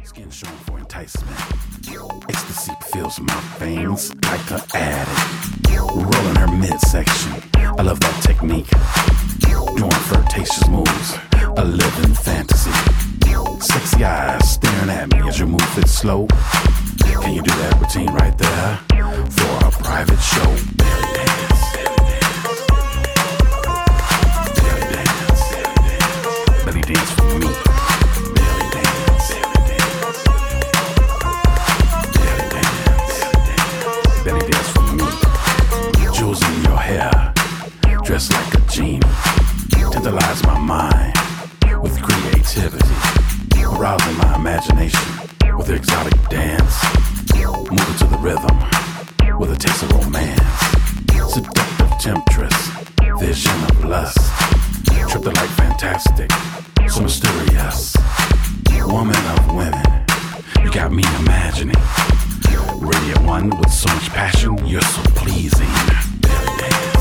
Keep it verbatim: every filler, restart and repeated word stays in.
Skin showing for enticement. Ecstasy fills my veins like an addict. Rolling her midsection. I love that technique. Doing flirtatious moves. A living fantasy. Sexy eyes staring at me as you move it slow. Can you do that routine right there for a private show? Belly dance. Belly dance. Belly dance for me. Belly dance. Belly dance. Belly dance for me. Jewels in your hair, dressed like a genie. Tantalize my mind with creativity, arousing my imagination with exotic dance. Moving to the rhythm with a taste of romance. Seductive temptress, vision of lust. Tripped like fantastic, so mysterious. Woman of women, you got me imagining. Radiant one with so much passion, you're so pleasing. Belly dance.